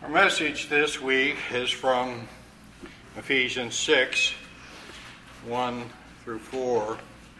Our message this week is from Ephesians 6, 1 through 4.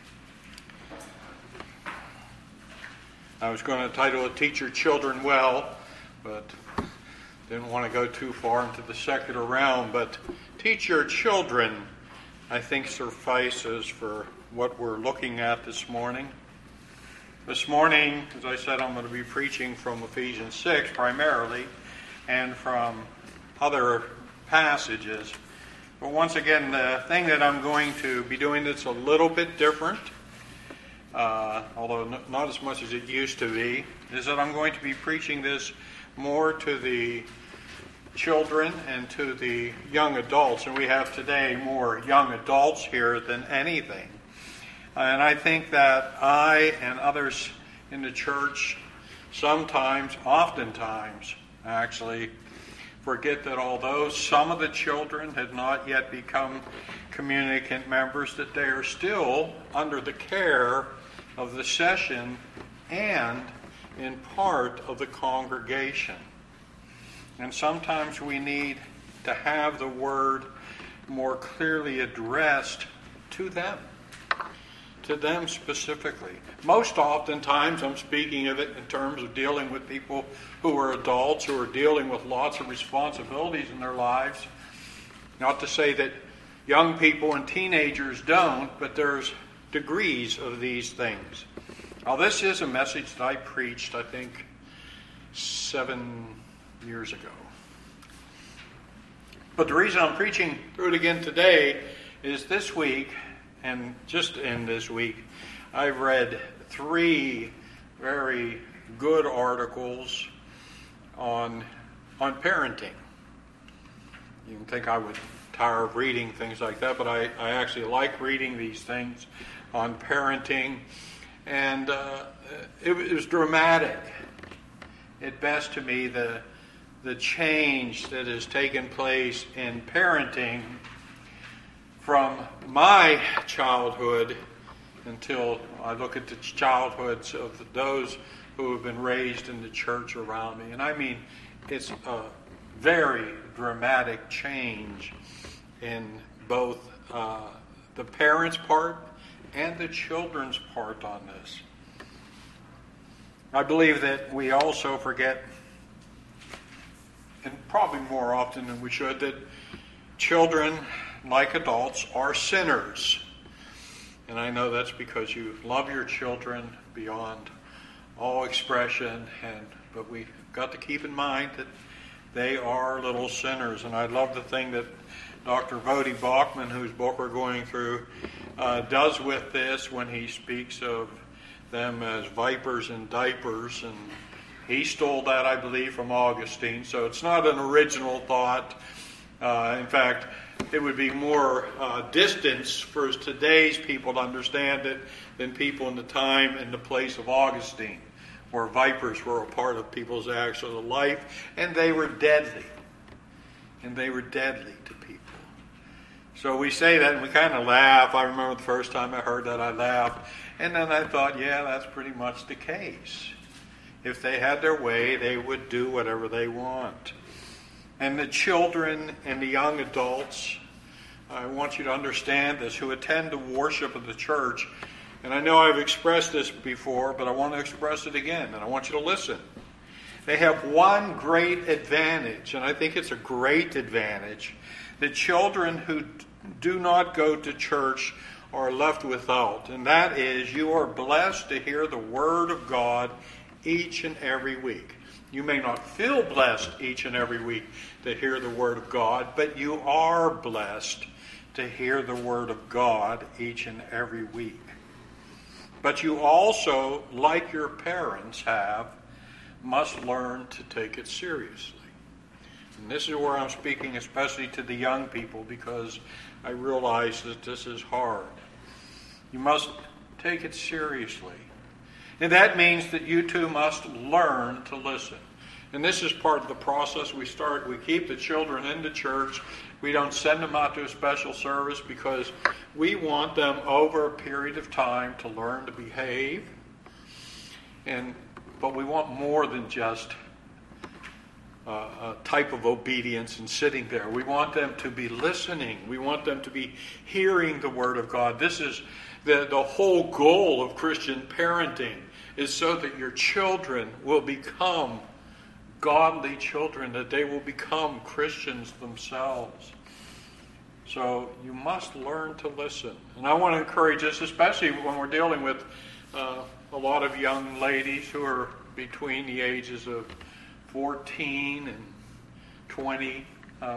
I was going to title it Teach Your Children Well, but didn't want to go too far into the secular realm. But teach your children, I think, suffices for what we're looking at this morning. This morning, as I said, I'm going to be preaching from Ephesians 6 primarily, and from other passages. But once again, the thing that I'm going to be doing that's a little bit different, although not as much as it used to be, is that I'm going to be preaching this more to the children and to the young adults. And we have today more young adults here than anything. And I think that I and others in the church oftentimes, actually forget that although some of the children had not yet become communicant members, that they are still under the care of the session and in part of the congregation. And sometimes we need to have the word more clearly addressed to them specifically. Most oftentimes I'm speaking of it in terms of dealing with people who are adults, who are dealing with lots of responsibilities in their lives. Not to say that young people and teenagers don't, but there's degrees of these things. Now, this is a message that I preached, I think, 7 years ago. But the reason I'm preaching through it again today is this week, and just in this week, I've read 3 very good articles on parenting. You can think I would tire of reading things like that, but I actually like reading these things on parenting. And it was dramatic at best to me, the change that has taken place in parenting from my childhood until I look at the childhoods of those who have been raised in the church around me. And I mean, it's a very dramatic change in both the parents' part and the children's part on this. I believe that we also forget, and probably more often than we should, that children, like adults, are sinners. And I know that's because you love your children beyond all expression, but we've got to keep in mind that they are little sinners. And I love the thing that Dr. Voddie Baucham, whose book we're going through, does with this when he speaks of them as vipers in diapers. And he stole that, I believe, from Augustine. So it's not an original thought. In fact, it would be more distance for today's people to understand it than people in the time and the place of Augustine, where vipers were a part of people's actual life, and they were deadly. And they were deadly to people. So we say that and we kind of laugh. I remember the first time I heard that, I laughed. And then I thought, yeah, that's pretty much the case. If they had their way, they would do whatever they want. And the children and the young adults, I want you to understand this, who attend the worship of the church. And I know I've expressed this before, but I want to express it again, and I want you to listen. They have one great advantage, and I think it's a great advantage. The children who do not go to church are left without, and that is you are blessed to hear the Word of God each and every week. You may not feel blessed each and every week to hear the Word of God, but you are blessed to hear the Word of God each and every week. But you also, like your parents have, must learn to take it seriously. And this is where I'm speaking especially to the young people, because I realize that this is hard. You must take it seriously. And that means that you too must learn to listen. And this is part of the process. We keep the children in the church. We don't send them out to a special service because we want them over a period of time to learn to behave. But we want more than just type of obedience and sitting there. We want them to be listening. We want them to be hearing the Word of God. This is the whole goal of Christian parenting, is so that your children will become godly children, that they will become Christians themselves. So you must learn to listen. And I want to encourage us, especially when we're dealing with a lot of young ladies who are between the ages of 14 and 20.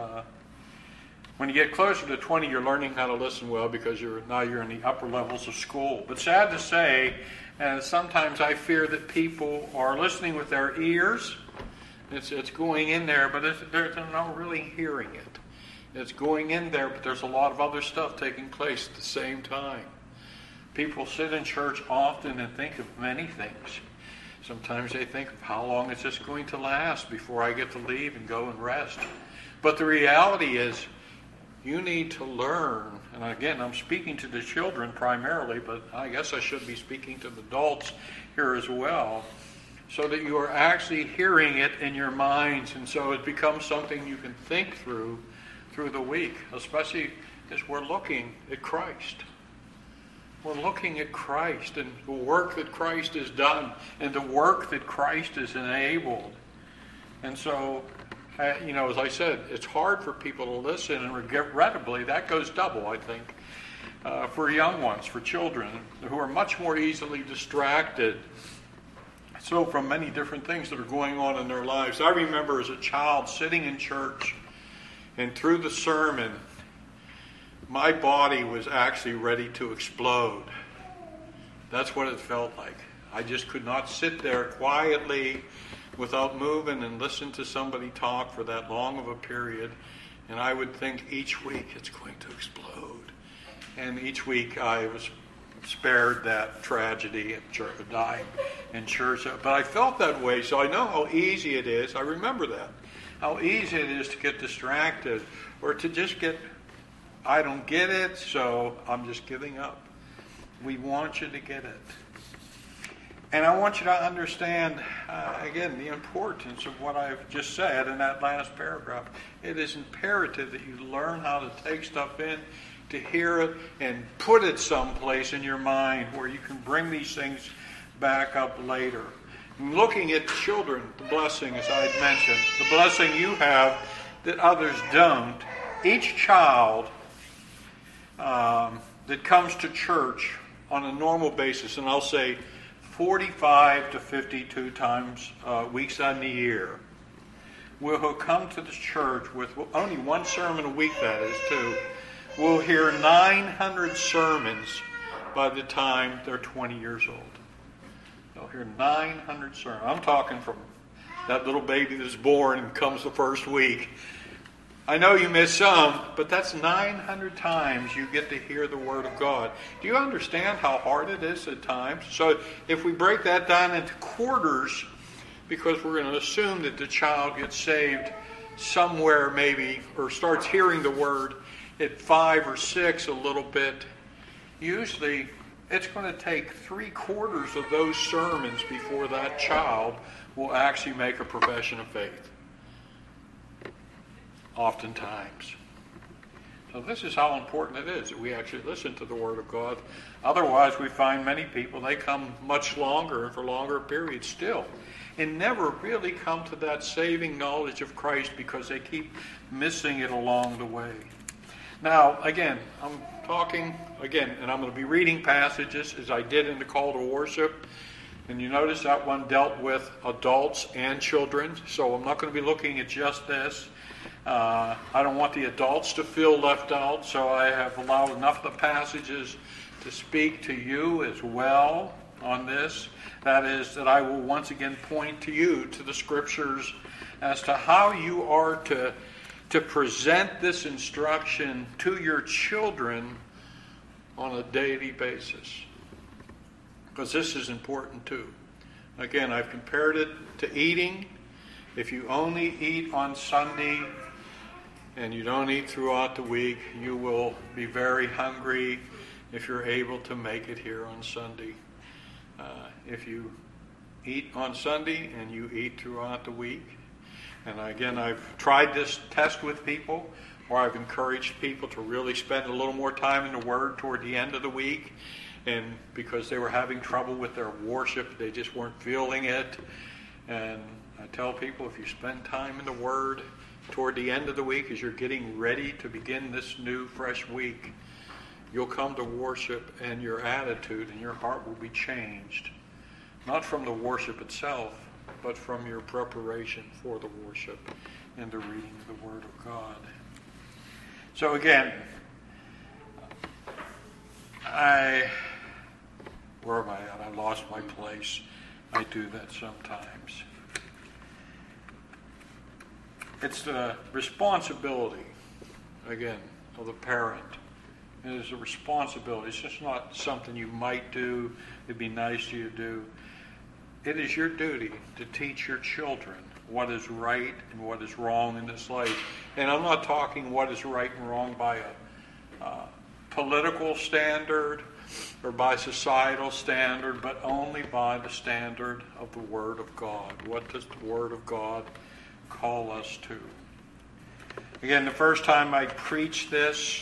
When you get closer to 20, you're learning how to listen well because you're in the upper levels of school. But sad to say, sometimes I fear that people are listening with their ears. It's going in there, but they're not really hearing it. It's going in there, but there's a lot of other stuff taking place at the same time. People sit in church often and think of many things. Sometimes they think of how long is this going to last before I get to leave and go and rest. But the reality is, you need to learn, and again, I'm speaking to the children primarily, but I guess I should be speaking to the adults here as well, so that you are actually hearing it in your minds, and so it becomes something you can think through the week, especially as we're looking at Christ. We're looking at Christ and the work that Christ has done and the work that Christ has enabled. And so, as I said, it's hard for people to listen, and regrettably, that goes double, I think, for young ones, for children, who are much more easily distracted. So from many different things that are going on in their lives. I remember as a child sitting in church, and through the sermon, my body was actually ready to explode. That's what it felt like. I just could not sit there quietly without moving and listen to somebody talk for that long of a period. And I would think each week it's going to explode. And each week I was spared that tragedy and dying in church. But I felt that way, so I know how easy it is. I remember that. How easy it is to get distracted or to just I don't get it, so I'm just giving up. We want you to get it. And I want you to understand, again, the importance of what I've just said in that last paragraph. It is imperative that you learn how to take stuff in, to hear it, and put it someplace in your mind where you can bring these things back up later. Looking at children, the blessing, as I had mentioned, the blessing you have that others don't. Each child that comes to church on a normal basis, and I'll say 45 to 52 times weeks on the year, will come to the church with only one sermon a week, that is, too, will hear 900 sermons by the time they're 20 years old. They'll hear 900 sermons. I'm talking from that little baby that's born and comes the first week. I know you miss some, but that's 900 times you get to hear the Word of God. Do you understand how hard it is at times? So if we break that down into quarters, because we're going to assume that the child gets saved somewhere maybe, or starts hearing the Word at 5 or 6 a little bit, usually it's going to take 3/4 of those sermons before that child will actually make a profession of faith. Oftentimes. So this is how important it is that we actually listen to the Word of God. Otherwise, we find many people, they come much longer and for longer periods still, and never really come to that saving knowledge of Christ because they keep missing it along the way. Now, again, I'm talking, and I'm going to be reading passages as I did in the call to worship. And you notice that one dealt with adults and children, so I'm not going to be looking at just this. I don't want the adults to feel left out, so I have allowed enough of the passages to speak to you as well on this. That is, that I will once again point to you, to the Scriptures, as to how you are to present this instruction to your children on a daily basis. Because this is important too. Again, I've compared it to eating. If you only eat on Sunday and you don't eat throughout the week, you will be very hungry if you're able to make it here on Sunday. If you eat on Sunday and you eat throughout the week, And again, I've tried this test with people where I've encouraged people to really spend a little more time in the Word toward the end of the week. And because they were having trouble with their worship, they just weren't feeling it. And I tell people, if you spend time in the Word toward the end of the week as you're getting ready to begin this new, fresh week, you'll come to worship and your attitude and your heart will be changed. Not from the worship itself, but from your preparation for the worship and the reading of the Word of God. So again, where am I at? I lost my place. I do that sometimes. It's the responsibility, again, of the parent. It is a responsibility. It's just not something you might do. It'd be nice to you to do. It is your duty to teach your children what is right and what is wrong in this life. And I'm not talking what is right and wrong by a political standard or by societal standard, but only by the standard of the Word of God. What does the Word of God call us to? Again, the first time I preached this,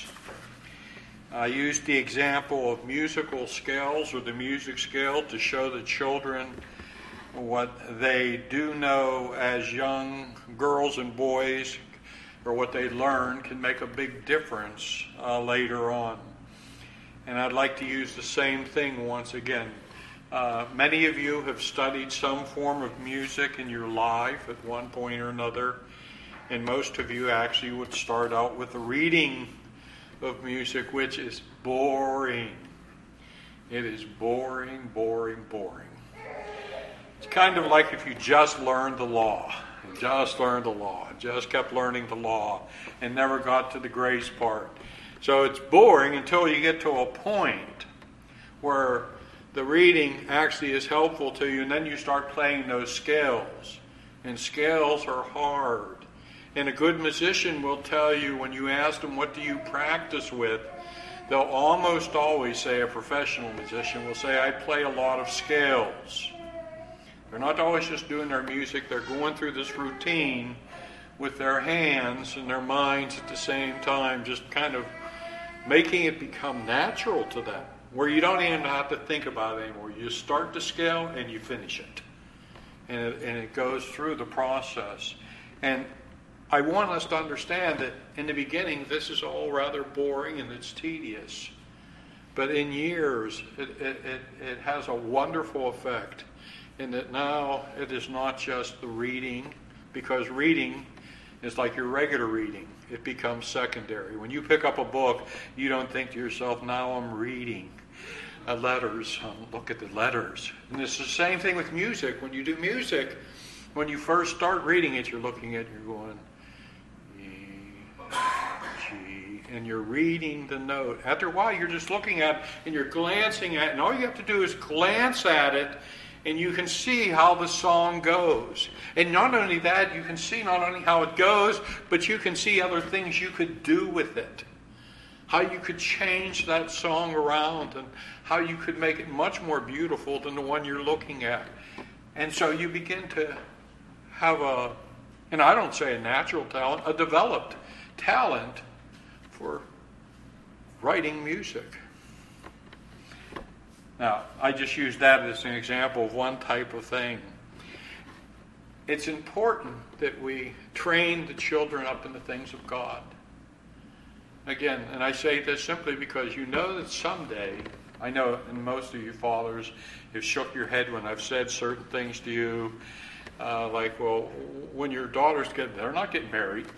I used the example of musical scales or the music scale to show the children what they do know as young girls and boys, or what they learn, can make a big difference later on. And I'd like to use the same thing once again. Many of you have studied some form of music in your life at one point or another, and most of you actually would start out with the reading of music, which is boring. It is boring, boring, boring. It's kind of like if you just learned the law, and just kept learning the law, and never got to the grace part. So it's boring until you get to a point where the reading actually is helpful to you, and then you start playing those scales. And scales are hard. And a good musician will tell you, when you ask them, what do you practice with? They'll almost always say, a professional musician will say, I play a lot of scales. They're not always just doing their music. They're going through this routine with their hands and their minds at the same time, just kind of making it become natural to them, where you don't even have to think about it anymore. You start the scale and you finish it. And it goes through the process. And I want us to understand that in the beginning, this is all rather boring and it's tedious. But in years, it has a wonderful effect in that now it is not just the reading, because reading is like your regular reading. It becomes secondary. When you pick up a book, you don't think to yourself, now I'm reading letters. Look at the letters. And it's the same thing with music. When you do music, when you first start reading it, you're looking at it, you're going, G, and you're reading the note. After a while, you're just looking at it, and you're glancing at it, and all you have to do is glance at it, and you can see how the song goes. And not only that, you can see not only how it goes, but you can see other things you could do with it. How you could change that song around, and how you could make it much more beautiful than the one you're looking at. And so you begin to have and I don't say a natural talent, a developed talent for writing music. Now, I just used that as an example of one type of thing. It's important that we train the children up in the things of God. Again, and I say this simply because you know that someday, I know, and most of you fathers have shook your head when I've said certain things to you, like, well, when your daughters they're not getting married,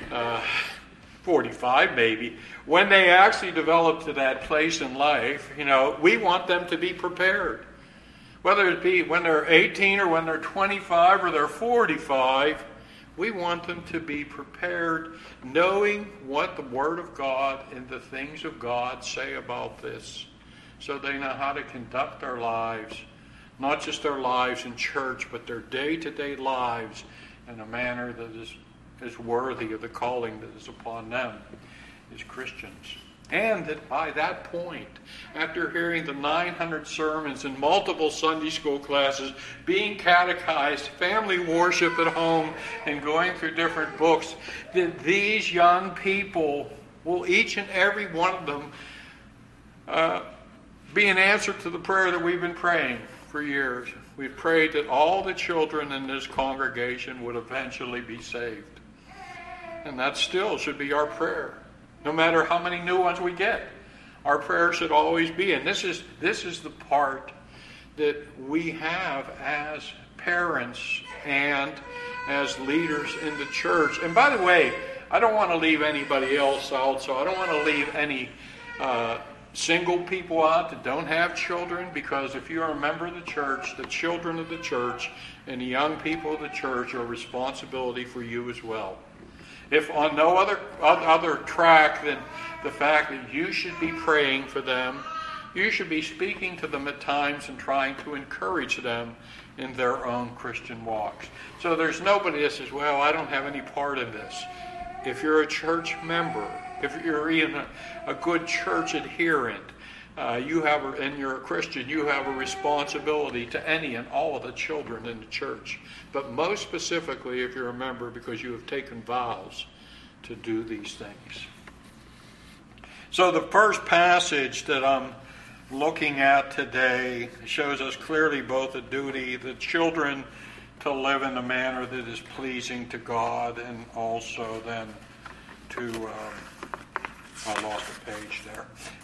45 maybe, when they actually develop to that place in life, we want them to be prepared. Whether it be when they're 18 or when they're 25 or they're 45, we want them to be prepared, knowing what the Word of God and the things of God say about this, so they know how to conduct their lives, not just their lives in church, but their day-to-day lives in a manner that is worthy of the calling that is upon them as Christians. And that by that point, after hearing the 900 sermons in multiple Sunday school classes, being catechized, family worship at home, and going through different books, that these young people will, each and every one of them, be an answer to the prayer that we've been praying for years. We've prayed that all the children in this congregation would eventually be saved. And that still should be our prayer. No matter how many new ones we get, our prayer should always be. And this is the part that we have as parents and as leaders in the church. And by the way, I don't want to leave anybody else out, so I don't want to leave any single people out that don't have children, because if you are a member of the church, the children of the church and the young people of the church are a responsibility for you as well. If on no other track than the fact that you should be praying for them, you should be speaking to them at times and trying to encourage them in their own Christian walks. So there's nobody that says, well, I don't have any part in this. If you're a church member, if you're even a good church adherent, and you're a Christian, you have a responsibility to any and all of the children in the church. But most specifically, if you're a member, because you have taken vows to do these things. So the first passage that I'm looking at today shows us clearly both a duty, the children to live in a manner that is pleasing to God, and also then to, I lost a page there.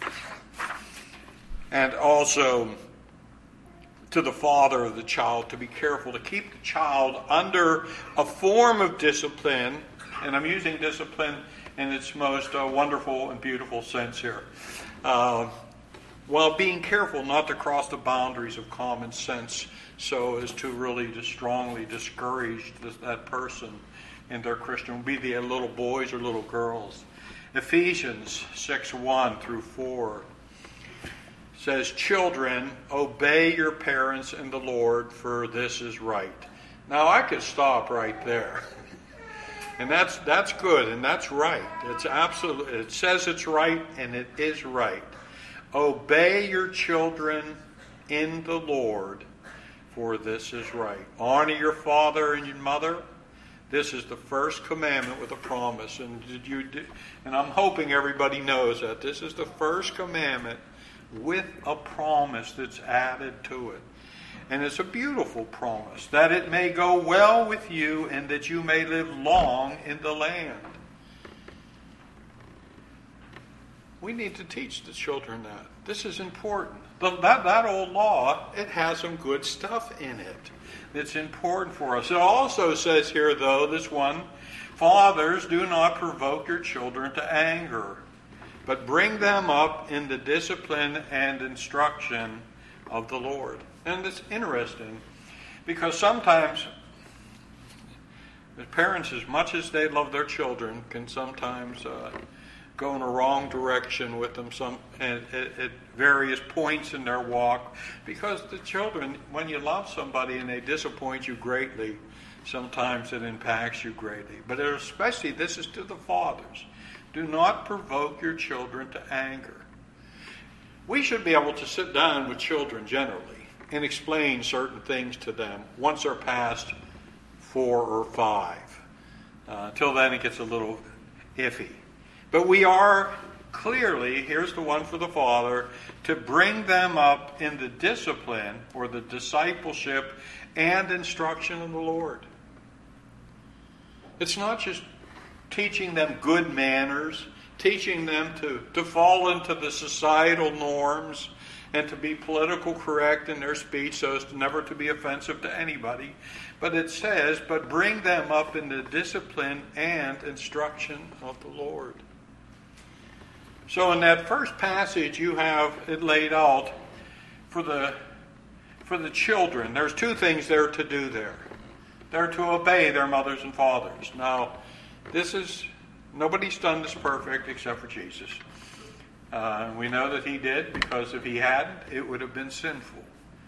And also to the father of the child to be careful to keep the child under a form of discipline, and I'm using discipline in its most wonderful and beautiful sense here, while being careful not to cross the boundaries of common sense so as to really strongly discourage that person in their Christian, be they little boys or little girls. Ephesians 6:1 through 4 says, "Children, obey your parents in the Lord, for this is right." Now I could stop right there. And that's good, and that's right. It's absolute. It says it's right, and it is right. Obey your children in the Lord, for this is right. Honor your father and your mother. This is the first commandment with a promise. And I'm hoping everybody knows that. This is the first commandment with a promise that's added to it. And it's a beautiful promise, that it may go well with you and that you may live long in the land. We need to teach the children that. This is important. That old law, it has some good stuff in it that's important for us. It also says here, though, this one, fathers, do not provoke your children to anger, but bring them up in the discipline and instruction of the Lord. And it's interesting, because sometimes the parents, as much as they love their children, can sometimes go in a wrong direction with them at various points in their walk. Because the children, when you love somebody and they disappoint you greatly, sometimes it impacts you greatly. But especially, this is to the fathers. Do not provoke your children to anger. We should be able to sit down with children generally and explain certain things to them once they're past 4 or 5. Till then it gets a little iffy. But we are clearly, here's the one for the father, to bring them up in the discipline or the discipleship and instruction of the Lord. It's not just teaching them good manners, teaching them to fall into the societal norms and to be political correct in their speech so as to never to be offensive to anybody. But it says, but bring them up in the discipline and instruction of the Lord. So in that first passage, you have it laid out for the children. There's 2 things they're to do there. They're to obey their mothers and fathers. Now, nobody's done this perfect except for Jesus. We know that he did, because if he hadn't, it would have been sinful.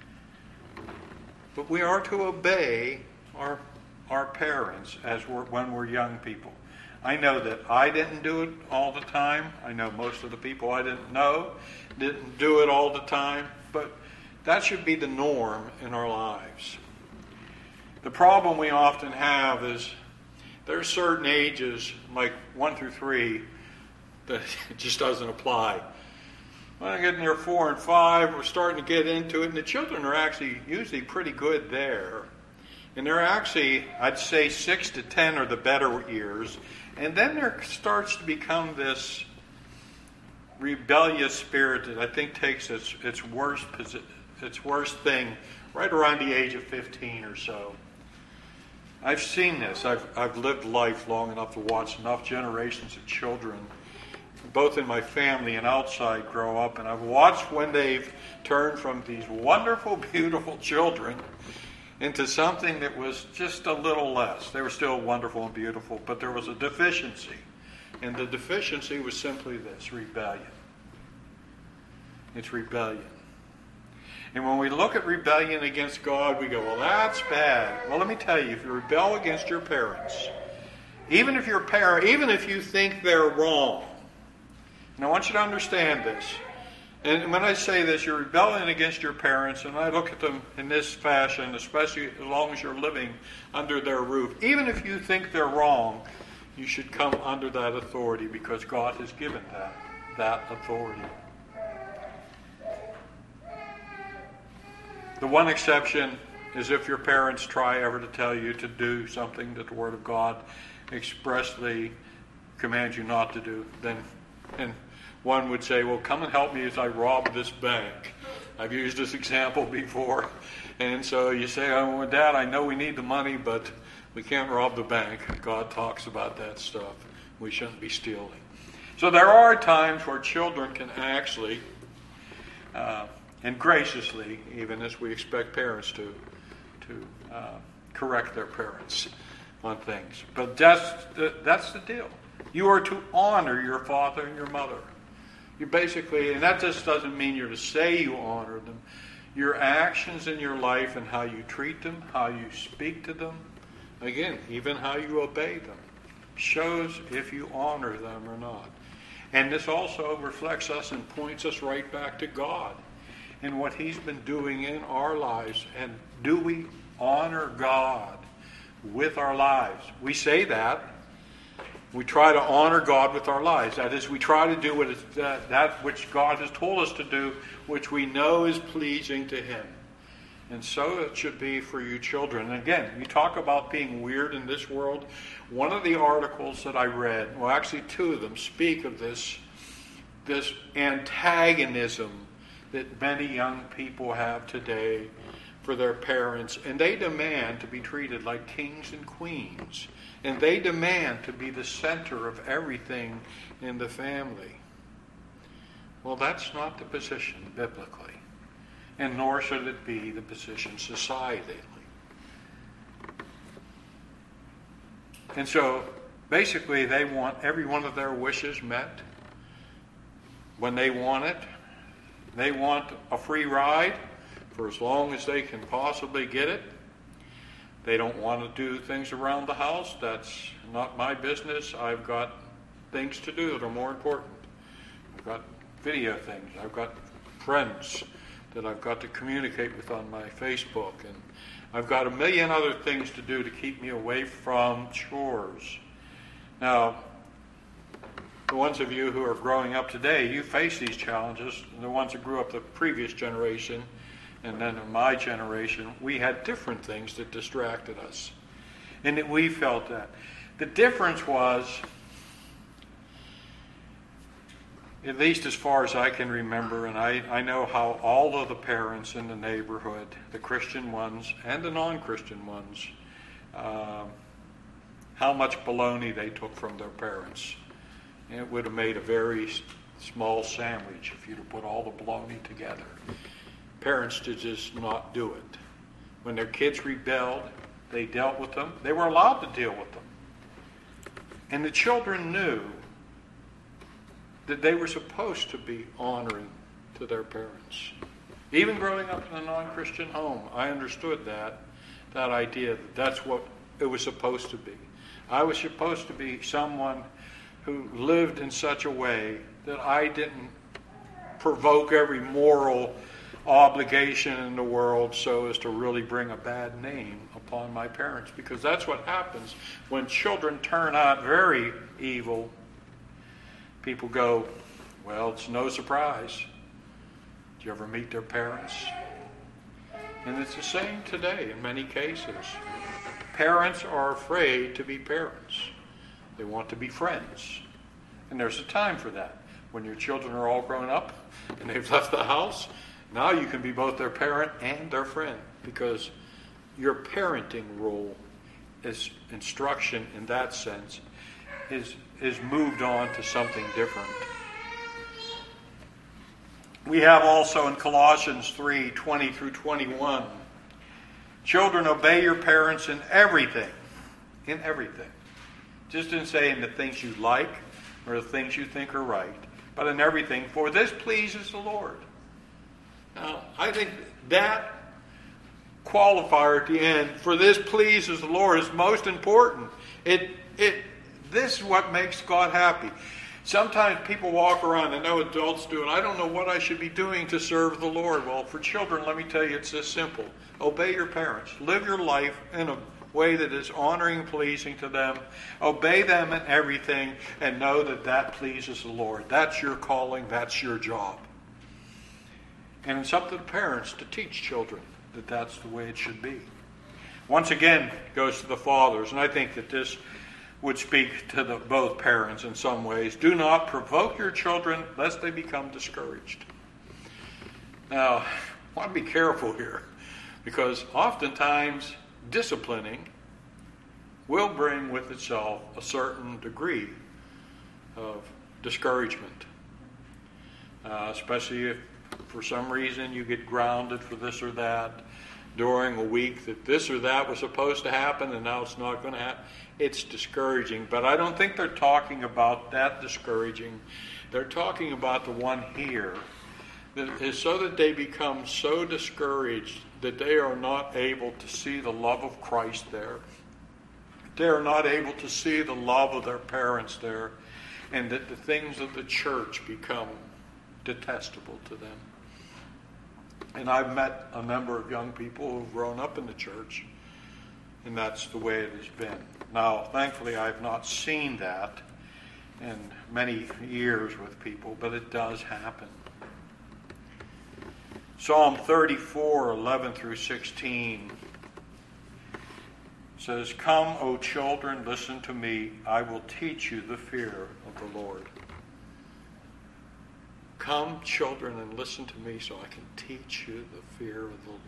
But we are to obey our parents when we're young people. I know that I didn't do it all the time. I know most of the people I didn't know didn't do it all the time. But that should be the norm in our lives. The problem we often have is there are certain ages, like 1 through 3, that it just doesn't apply. When I get near 4 and 5, we're starting to get into it, and the children are actually usually pretty good there. And they're actually, I'd say 6 to 10 are the better years. And then there starts to become this rebellious spirit that I think takes its worst thing right around the age of 15 or so. I've seen this. I've lived life long enough to watch enough generations of children, both in my family and outside, grow up, and I've watched when they've turned from these wonderful, beautiful children into something that was just a little less. They were still wonderful and beautiful, but there was a deficiency. And the deficiency was simply this: rebellion. It's rebellion. And when we look at rebellion against God, we go, well, that's bad. Well, let me tell you, if you rebel against your parents, even if you think they're wrong, and I want you to understand this, and when I say this, you're rebelling against your parents, and I look at them in this fashion, especially as long as you're living under their roof. Even if you think they're wrong, you should come under that authority because God has given that authority. The one exception is if your parents try ever to tell you to do something that the Word of God expressly commands you not to do, then one would say, well, come and help me as I rob this bank. I've used this example before. And so you say, oh, well, Dad, I know we need the money, but we can't rob the bank. God talks about that stuff. We shouldn't be stealing. So there are times where children can actually, and graciously, even as we expect parents to correct their parents on things. But that's the deal. You are to honor your father and your mother. You basically, and that just doesn't mean you're to say you honor them. Your actions in your life and how you treat them, how you speak to them, again, even how you obey them, shows if you honor them or not. And this also reflects us and points us right back to God and what He's been doing in our lives. And do we honor God with our lives? We say that. We try to honor God with our lives. That is, we try to do that which God has told us to do, which we know is pleasing to Him. And so it should be for you children. And again, you talk about being weird in this world. One of the articles that I read, well, actually two of them, speak of this antagonism that many young people have today for their parents. And they demand to be treated like kings and queens. And they demand to be the center of everything in the family. Well, that's not the position biblically. And nor should it be the position societally. And so, basically, they want every one of their wishes met when they want it. They want a free ride for as long as they can possibly get it. They don't want to do things around the house. That's not my business. I've got things to do that are more important. I've got video things. I've got friends that I've got to communicate with on my Facebook. And I've got a million other things to do to keep me away from chores. Now, the ones of you who are growing up today, you face these challenges. And the ones that grew up the previous generation, and then in my generation, we had different things that distracted us. And that we felt that. The difference was, at least as far as I can remember, and I know how all of the parents in the neighborhood, the Christian ones and the non-Christian ones, how much baloney they took from their parents. And it would have made a very small sandwich if you'd have put all the baloney together. Parents did just not do it. When their kids rebelled, they dealt with them. They were allowed to deal with them. And the children knew that they were supposed to be honoring to their parents. Even growing up in a non-Christian home, I understood that idea, that that's what it was supposed to be. I was supposed to be someone who lived in such a way that I didn't provoke every moral obligation in the world so as to really bring a bad name upon my parents. Because that's what happens when children turn out very evil. People go, well, it's no surprise. Do you ever meet their parents? And it's the same today in many cases. Parents are afraid to be parents. They want to be friends. And there's a time for that. When your children are all grown up and they've left the house, now you can be both their parent and their friend, because your parenting role is instruction in that sense is moved on to something different. We have also in Colossians 3:20 through 21, children, obey your parents in everything. In everything. Just in saying the things you like or the things you think are right, but in everything, for this pleases the Lord. Now, I think that qualifier at the end, for this pleases the Lord, is most important. This is what makes God happy. Sometimes people walk around, I know adults do, and I don't know what I should be doing to serve the Lord. Well, for children, let me tell you, it's this simple. Obey your parents. Live your life in a way that is honoring and pleasing to them. Obey them in everything, and know that that pleases the Lord. That's your calling. That's your job. And it's up to the parents to teach children that that's the way it should be. Once again, it goes to the fathers, and I think that this would speak to both parents in some ways. Do not provoke your children lest they become discouraged. Now, I want to be careful here, because oftentimes disciplining will bring with itself a certain degree of discouragement, especially if for some reason you get grounded for this or that during a week, that this or that was supposed to happen and now it's not going to happen. It's discouraging, but I don't think they're talking about that discouraging. They're talking about the one here, that is so that they become so discouraged that they are not able to see the love of Christ there. They are not able to see the love of their parents there, and that the things of the church become detestable to them. And I've met a number of young people who've grown up in the church, and that's the way it has been. Now, thankfully, I've not seen that in many years with people, but it does happen. Psalm 34:11 through 16 says, "Come, O children, listen to me. I will teach you the fear of the Lord." Come, children, and listen to me so I can teach you the fear of the Lord.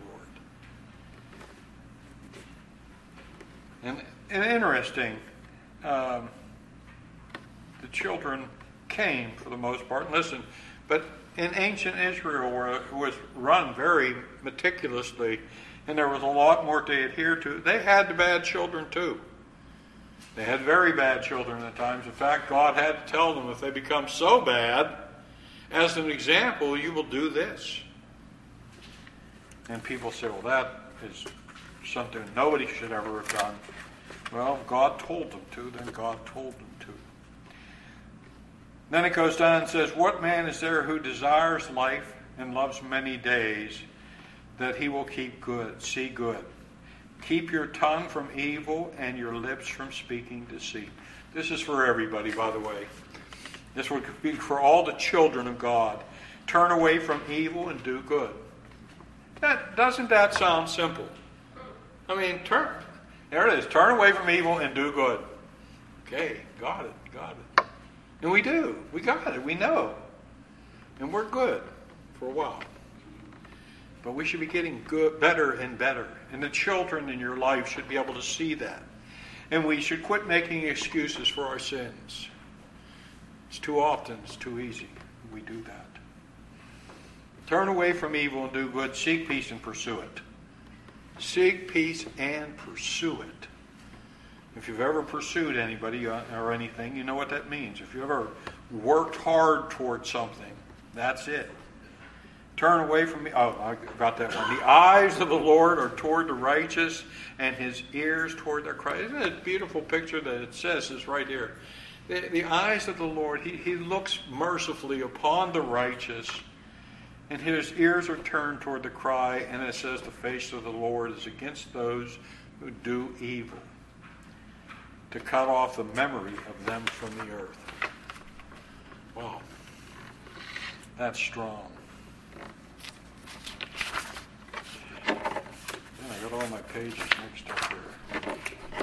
And interesting, the children came for the most part. And listen, but in ancient Israel, where it was run very meticulously, and there was a lot more to adhere to, they had the bad children too. They had very bad children at times. In fact, God had to tell them, if they become so bad, as an example, you will do this. And people say, well, that is something nobody should ever have done. Well, God told them to, then God told them to. Then it goes down and says, what man is there who desires life and loves many days, that he will see good? Keep your tongue from evil and your lips from speaking deceit. This is for everybody, by the way. This would be for all the children of God. Turn away from evil and do good. Doesn't that sound simple? I mean, there it is. Turn away from evil and do good. Okay, got it. And we do. We got it. We know. And we're good for a while. But we should be getting better and better. And the children in your life should be able to see that. And we should quit making excuses for our sins. It's too often, it's too easy. We do that. Turn away from evil and do good. Seek peace and pursue it. Seek peace and pursue it. If you've ever pursued anybody or anything, you know what that means. If you've ever worked hard towards something, that's it. Turn away from me. Oh, I got that one. The eyes of the Lord are toward the righteous, and his ears toward their cry. Isn't it a beautiful picture that it says is right here? The eyes of the Lord, he looks mercifully upon the righteous, and his ears are turned toward the cry, and it says the face of the Lord is against those who do evil, to cut off the memory of them from the earth. Wow. That's strong. I got all my pages mixed up here.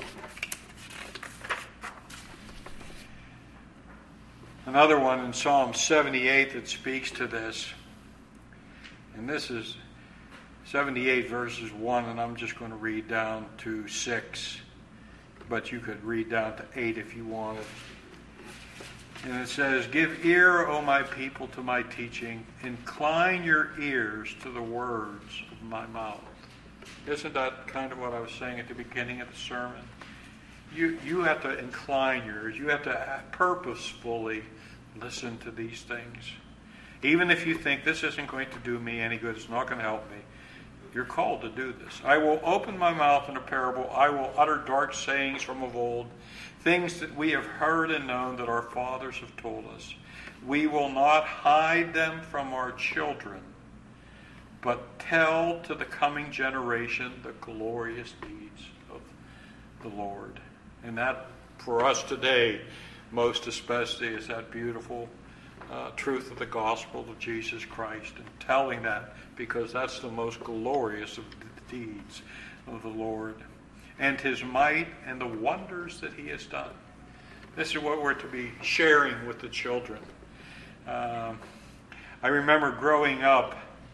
Another one in Psalm 78 that speaks to this. And this is 78 verses 1, and I'm just going to read down to 6. But you could read down to 8 if you wanted. And it says, "Give ear, O my people, to my teaching. Incline your ears to the words of my mouth." Isn't that kind of what I was saying at the beginning of the sermon? You have to incline your ears. You have to purposefully listen to these things. Even if you think this isn't going to do me any good, it's not going to help me, you're called to do this. "I will open my mouth in a parable. I will utter dark sayings from of old, things that we have heard and known that our fathers have told us. We will not hide them from our children, but tell to the coming generation the glorious deeds of the Lord." And that, for us today, most especially, is that beautiful truth of the gospel of Jesus Christ, and telling that, because that's the most glorious of the deeds of the Lord, and his might and the wonders that he has done. This is what we're to be sharing with the children. I remember growing up,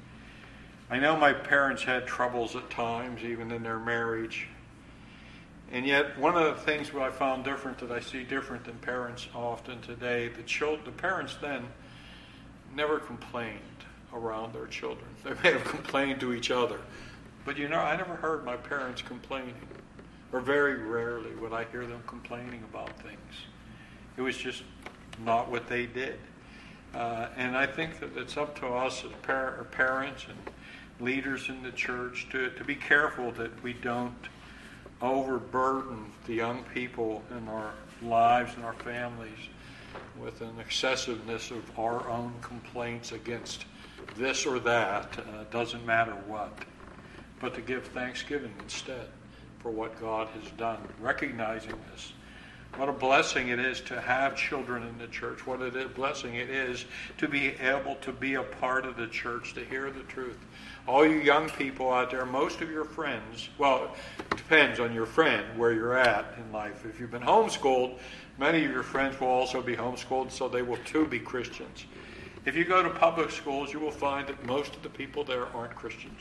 I know my parents had troubles at times, even in their marriage. And yet, one of the things that I found different, that I see different than parents often today, the parents then never complained around their children. They may have complained to each other. But I never heard my parents complaining. Or very rarely would I hear them complaining about things. It was just not what they did. And I think that it's up to us as parents and leaders in the church to be careful that we don't overburden the young people in our lives and our families with an excessiveness of our own complaints against this or that, doesn't matter what, but to give thanksgiving instead for what God has done, recognizing this. What a blessing it is to have children in the church. What a blessing it is to be able to be a part of the church, to hear the truth. All you young people out there, most of your friends, well, it depends on your friend, where you're at in life. If you've been homeschooled, many of your friends will also be homeschooled, so they will too be Christians. If you go to public schools, you will find that most of the people there aren't Christians.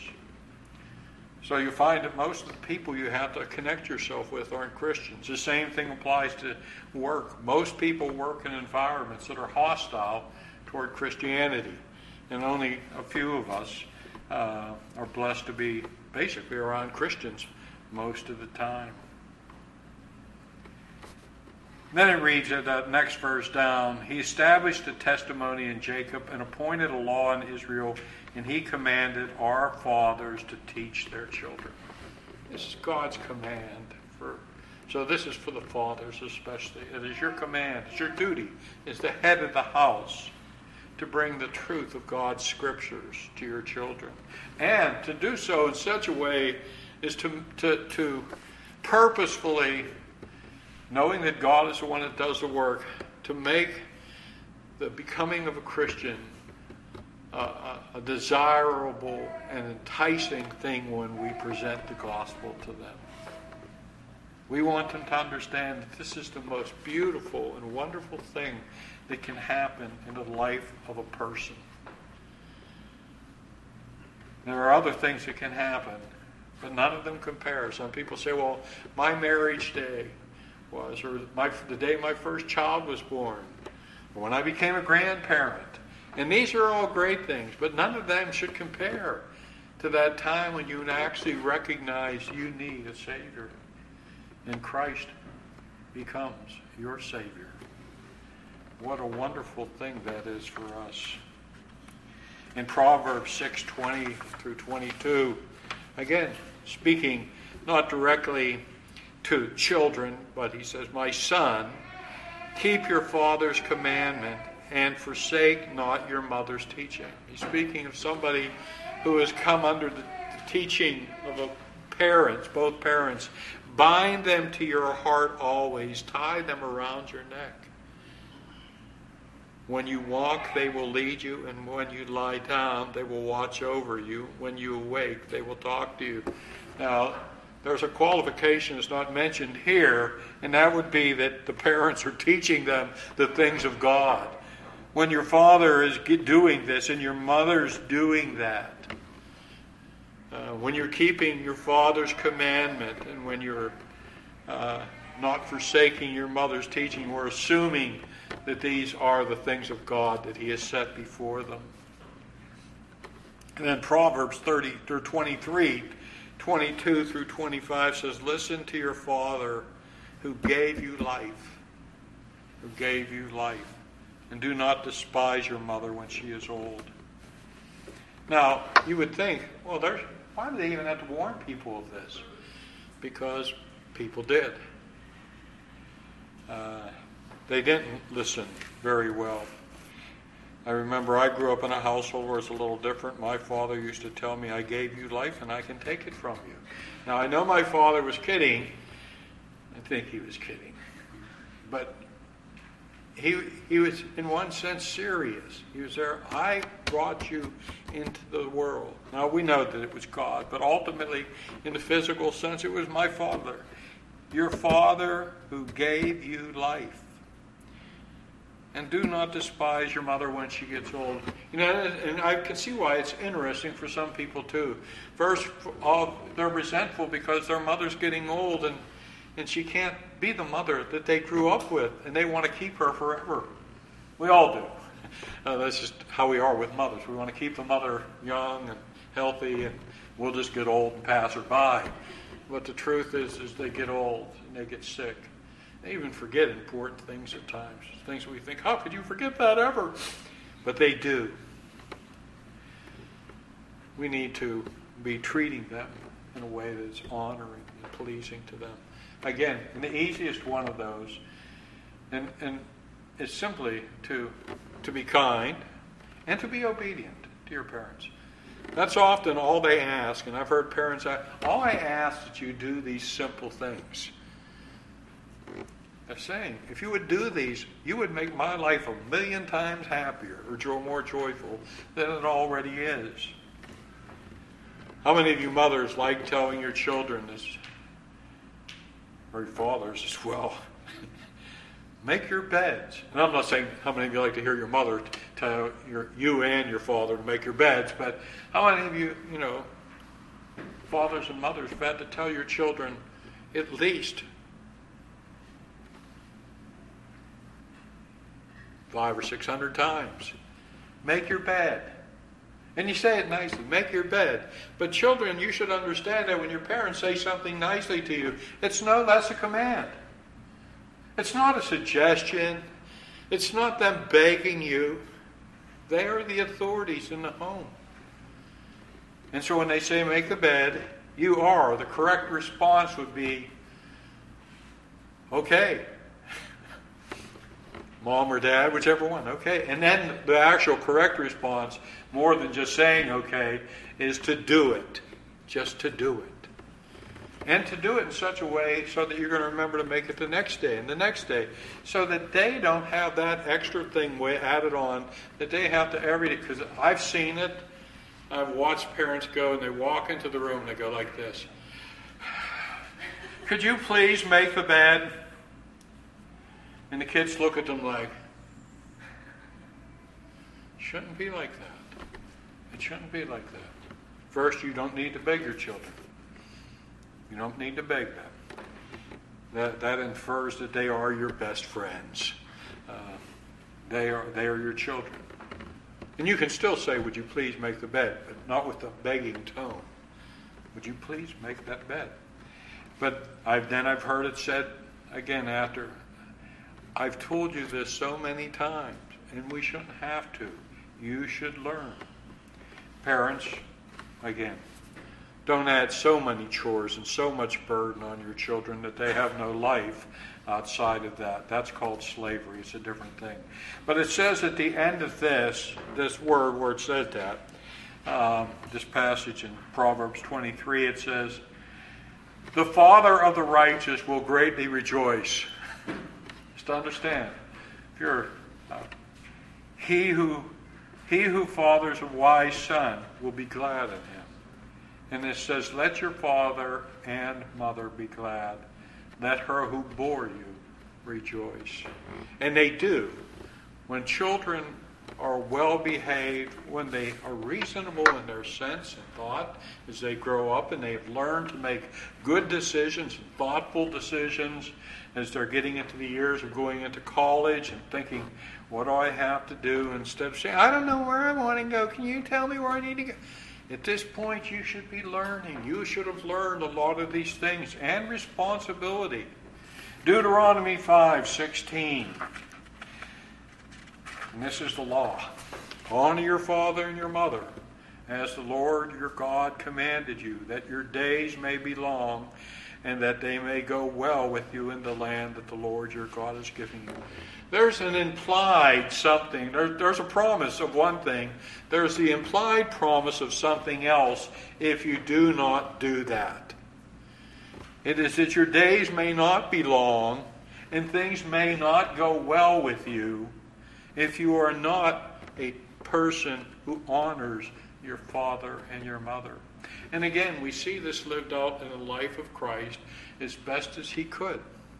So you find that most of the people you have to connect yourself with aren't Christians. The same thing applies to work. Most people work in environments that are hostile toward Christianity. And only a few of us are blessed to be basically around Christians most of the time. Then it reads at that next verse down, "He established a testimony in Jacob and appointed a law in Israel, and he commanded our fathers to teach their children." This is God's command. So this is for the fathers especially. It is your command. It's your duty as the head of the house to bring the truth of God's scriptures to your children. And to do so in such a way is to purposefully, knowing that God is the one that does the work, to make the becoming of a Christian a desirable and enticing thing when we present the gospel to them. We want them to understand that this is the most beautiful and wonderful thing that can happen in the life of a person. There are other things that can happen, but none of them compare. Some people say, well, my marriage day was, or the day my first child was born, or when I became a grandparent. And these are all great things, but none of them should compare to that time when you actually recognize you need a Savior. And Christ becomes your Savior. What a wonderful thing that is for us. In Proverbs 6:20 through 22, again, speaking not directly to children, but he says, "My son, keep your father's commandment and forsake not your mother's teaching." He's speaking of somebody who has come under the teaching of parents, both parents. "Bind them to your heart always, tie them around your neck. When you walk, they will lead you, and when you lie down, they will watch over you. When you awake, they will talk to you." Now, there's a qualification that's not mentioned here, and that would be that the parents are teaching them the things of God. When your father is doing this and your mother's doing that, when you're keeping your father's commandment and when you're not forsaking your mother's teaching, we're assuming that these are the things of God that he has set before them. And then Proverbs 23, 22 through 25 says, "Listen to your father who gave you life, and do not despise your mother when she is old." Now, you would think, well, why do they even have to warn people of this? Because people did. They didn't listen very well. I remember I grew up in a household where it's a little different. My father used to tell me, "I gave you life and I can take it from you." Now, I know my father was kidding. I think he was kidding. But he was, in one sense, serious. He was there. "I brought you into the world." Now, we know that it was God, but ultimately, in the physical sense, it was my father. "Your father who gave you life. And do not despise your mother when she gets old." You know, and I can see why it's interesting for some people too. First, they're resentful because their mother's getting old and she can't be the mother that they grew up with, and they want to keep her forever. We all do. That's just how we are with mothers. We want to keep the mother young and healthy, and we'll just get old and pass her by. But the truth is they get old and they get sick. They even forget important things at times. Things we think, how could you forget that ever? But they do. We need to be treating them in a way that's honoring and pleasing to them. Again, and the easiest one of those, and is simply to be kind and to be obedient to your parents. That's often all they ask, and I've heard parents say, "All I ask that you do these simple things." They're saying, if you would do these, you would make my life 1,000,000 times happier or more joyful than it already is. How many of you mothers like telling your children this, or your fathers as well, make your beds? And I'm not saying how many of you like to hear your mother tell you and your father to make your beds, but how many of you, fathers and mothers, have had to tell your children at least 500 or 600 times, make your bed? And you say it nicely, make your bed. But children, you should understand that when your parents say something nicely to you, that's a command. It's not a suggestion. It's not them begging you. They are the authorities in the home. And so when they say make the bed, the correct response would be, okay. Mom or dad, whichever one, okay. And then the actual correct response, more than just saying okay, is to do it. Just to do it. And to do it in such a way so that you're going to remember to make it the next day and the next day. So that they don't have that extra thing added on that they have to every day. Because I've seen it. I've watched parents go and they walk into the room and they go like this. "Could you please make the bed?" And the kids look at them like, shouldn't be like that. It shouldn't be like that. First, you don't need to beg your children. You don't need to beg them. That infers that they are your best friends. They are your children. And you can still say, "Would you please make the bed?" But not with a begging tone. "Would you please make that bed?" But I've heard it said again after, "I've told you this so many times, and we shouldn't have to. You should learn." Parents, again, don't add so many chores and so much burden on your children that they have no life outside of that. That's called slavery. It's a different thing. But it says at the end of this word where it says that, this passage in Proverbs 23, it says, the father of the righteous will greatly rejoice. Just to understand, if you're he who fathers a wise son will be glad in him. And it says, let your father and mother be glad. Let her who bore you rejoice. And they do. When children are well behaved, when they are reasonable in their sense and thought, as they grow up and they've learned to make good decisions and thoughtful decisions, as they're getting into the years of going into college and thinking, what do I have to do? Instead of saying, I don't know where I want to go. Can you tell me where I need to go? At this point, you should be learning. You should have learned a lot of these things and responsibility. Deuteronomy 5:16. And this is the law. Honor your father and your mother, as the Lord your God commanded you, that your days may be long, and that they may go well with you in the land that the Lord your God is giving you. There's an implied something. There's a promise of one thing. There's the implied promise of something else if you do not do that. It is that your days may not be long and things may not go well with you if you are not a person who honors your father and your mother. And again, we see this lived out in the life of Christ as best as he could.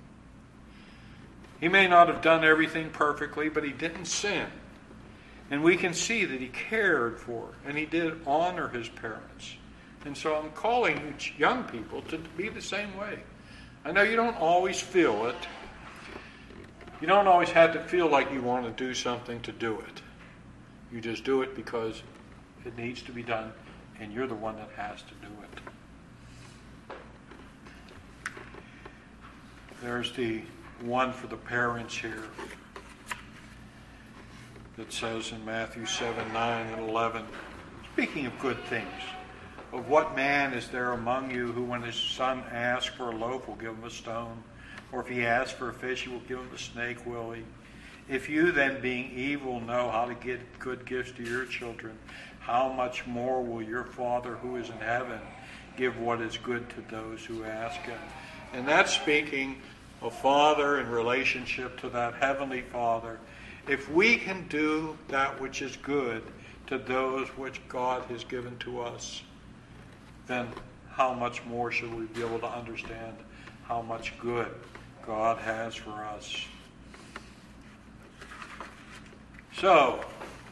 He may not have done everything perfectly, but he didn't sin. And we can see that he cared for and he did honor his parents. And so I'm calling young people to be the same way. I know you don't always feel it. You don't always have to feel like you want to do something to do it. You just do it because it needs to be done and you're the one that has to do it. There's the one for the parents here that says in Matthew 7, 9, and 11, speaking of good things, of what man is there among you who when his son asks for a loaf will give him a stone? Or if he asks for a fish, he will give him a snake, will he? If you then, being evil, know how to give good gifts to your children, how much more will your Father who is in heaven give what is good to those who ask him? And that's speaking a father in relationship to that heavenly Father. If we can do that which is good to those which God has given to us, then how much more should we be able to understand how much good God has for us? So,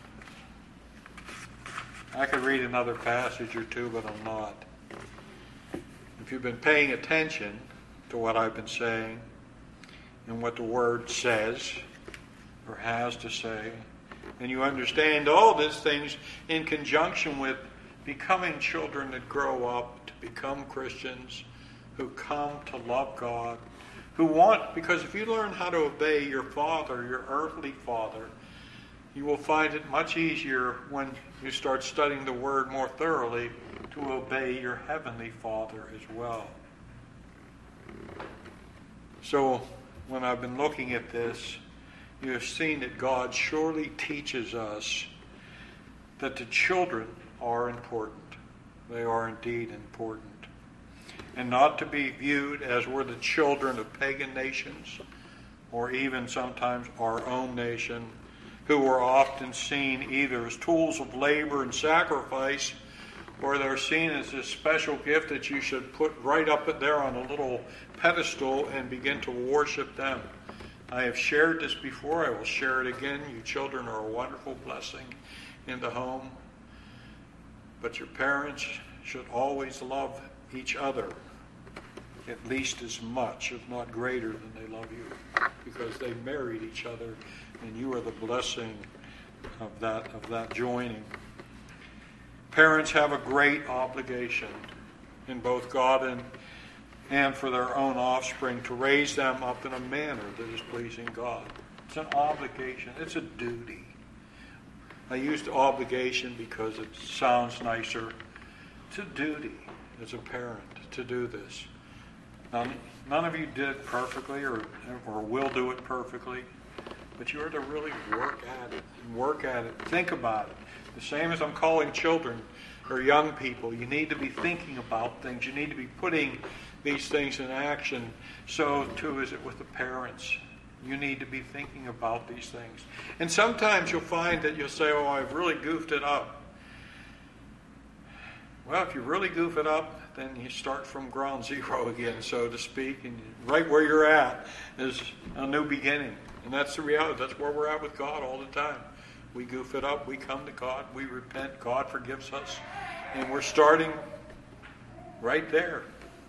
I could read another passage or two, but I'm not. If you've been paying attention to what I've been saying, and what the Word says or has to say, and you understand all these things in conjunction with becoming children that grow up to become Christians who come to love God, who want, because if you learn how to obey your father, your earthly father, you will find it much easier when you start studying the Word more thoroughly to obey your heavenly Father as well. So, when I've been looking at this, you have seen that God surely teaches us that the children are important. They are indeed important. And not to be viewed as we're the children of pagan nations, or even sometimes our own nation, who are often seen either as tools of labor and sacrifice, or they're seen as this special gift that you should put right up there on a little pedestal and begin to worship them. I have shared this before. I will share it again. You children are a wonderful blessing in the home. But your parents should always love each other at least as much, if not greater, than they love you, because they married each other and you are the blessing of that joining. Parents have a great obligation in both God and for their own offspring to raise them up in a manner that is pleasing God. It's an obligation. It's a duty. I used obligation because it sounds nicer. It's a duty as a parent to do this. None of you did it perfectly or will do it perfectly, but you are to really work at it and work at it. Think about it. The same as I'm calling children or young people. You need to be thinking about things. You need to be putting these things in action. So too is it with the parents. You need to be thinking about these things. And sometimes you'll find that you'll say, oh, I've really goofed it up. Well, if you really goof it up, then you start from ground zero again, so to speak. And right where you're at is a new beginning. And that's the reality. That's where we're at with God all the time. We goof it up. We come to God. We repent. God forgives us. And we're starting right there.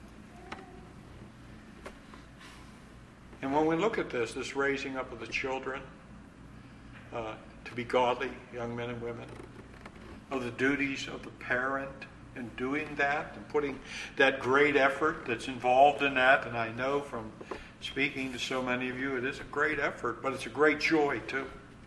And when we look at this raising up of the children to be godly young men and women, of the duties of the parent and doing that and putting that great effort that's involved in that, and I know from speaking to so many of you, it is a great effort, but it's a great joy too.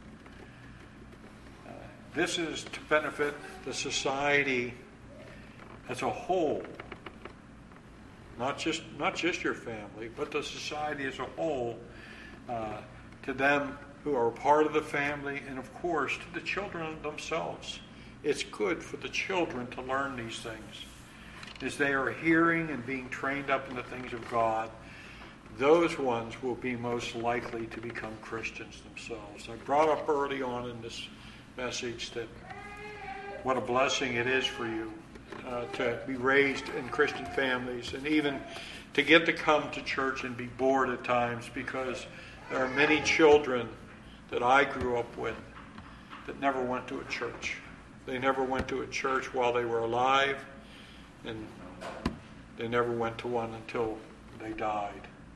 This is to benefit the society as a whole. Not just your family, but the society as a whole, to them who are part of the family, and of course to the children themselves. It's good for the children to learn these things. As they are hearing and being trained up in the things of God, those ones will be most likely to become Christians themselves. I brought up early on in this message that what a blessing it is for you to be raised in Christian families, and even to get to come to church and be bored at times, because there are many children that I grew up with that never went to a church. They never went to a church while they were alive, and they never went to one until they died.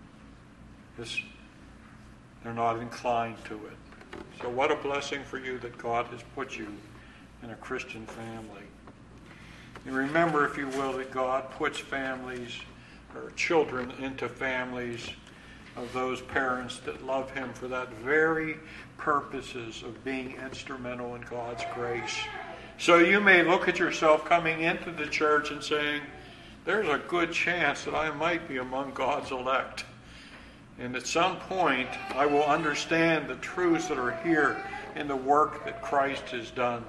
They're not inclined to it. So what a blessing for you that God has put you in a Christian family. And remember, if you will, that God puts families or children into families of those parents that love Him for that very purposes of being instrumental in God's grace. So you may look at yourself coming into the church and saying, there's a good chance that I might be among God's elect. And at some point, I will understand the truths that are here in the work that Christ has done.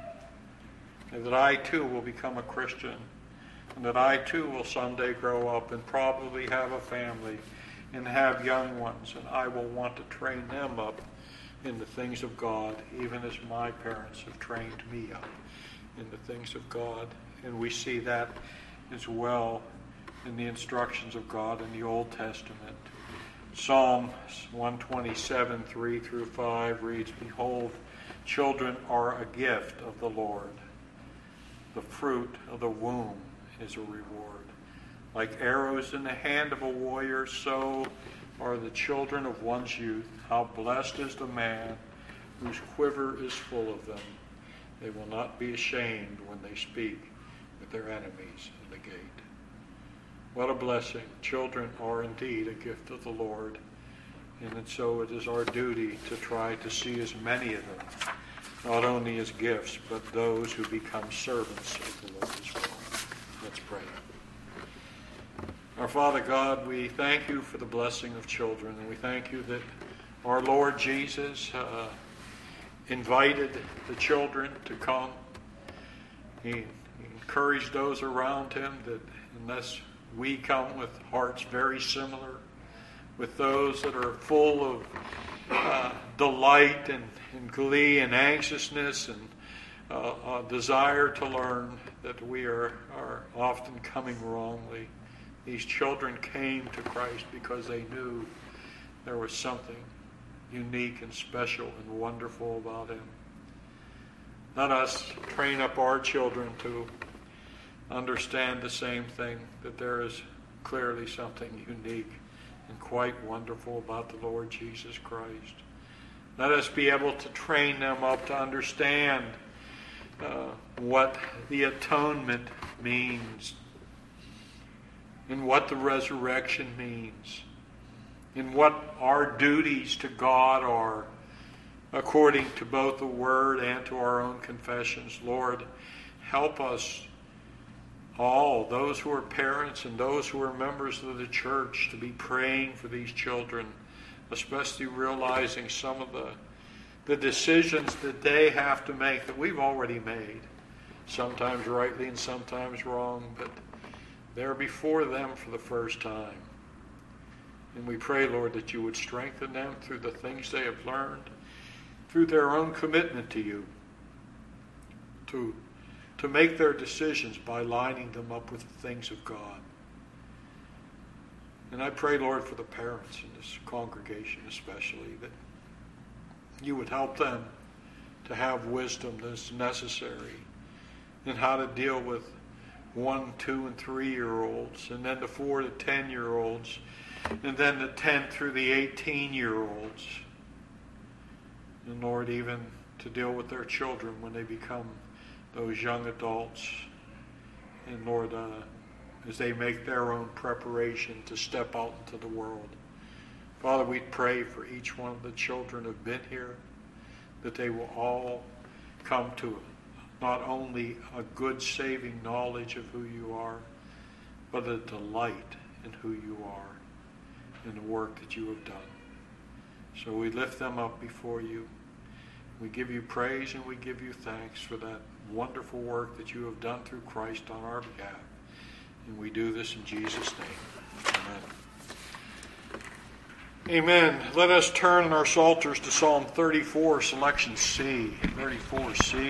And that I too will become a Christian. And that I too will someday grow up and probably have a family and have young ones. And I will want to train them up in the things of God, even as my parents have trained me up in the things of God. And we see that as well in the instructions of God in the Old Testament. Psalm 127, 3 through 5 reads, Behold, children are a gift of the Lord. The fruit of the womb is a reward. Like arrows in the hand of a warrior, so are the children of one's youth. How blessed is the man whose quiver is full of them. They will not be ashamed when they speak with their enemies in the gate. What a blessing. Children are indeed a gift of the Lord. And so it is our duty to try to see as many of them, not only as gifts, but those who become servants of the Lord as well. Let's pray. Our Father God, we thank you for the blessing of children, and we thank you that our Lord Jesus invited the children to come. He encouraged those around him that unless we come with hearts very similar, with those that are full of delight and glee and anxiousness and a desire to learn, that we are often coming wrongly. These children came to Christ because they knew there was something unique and special and wonderful about Him. Let us train up our children to understand the same thing, that there is clearly something unique and quite wonderful about the Lord Jesus Christ. Let us be able to train them up to understand what the atonement means, and what the resurrection means, and what our duties to God are according to both the Word and to our own confessions. Lord, help us all, those who are parents and those who are members of the church, to be praying for these children, especially realizing some of the decisions that they have to make that we've already made, sometimes rightly and sometimes wrong, but they're before them for the first time. And we pray, Lord, that you would strengthen them through the things they have learned, through their own commitment to you, to make their decisions by lining them up with the things of God. And I pray, Lord, for the parents in this congregation especially, that you would help them to have wisdom that's necessary in how to deal with 1, 2, and 3-year-olds, and then the 4 to 10-year-olds, and then the 10 through the 18-year-olds. And Lord, even to deal with their children when they become those young adults. And Lord, as they make their own preparation to step out into the world. Father, we pray for each one of the children who have been here, that they will all come to not only a good saving knowledge of who you are, but a delight in who you are and the work that you have done. So we lift them up before you. We give you praise and we give you thanks for that wonderful work that you have done through Christ on our behalf. And we do this in Jesus' name. Amen. Amen. Let us turn in our psalters to Psalm 34, selection C. 34C.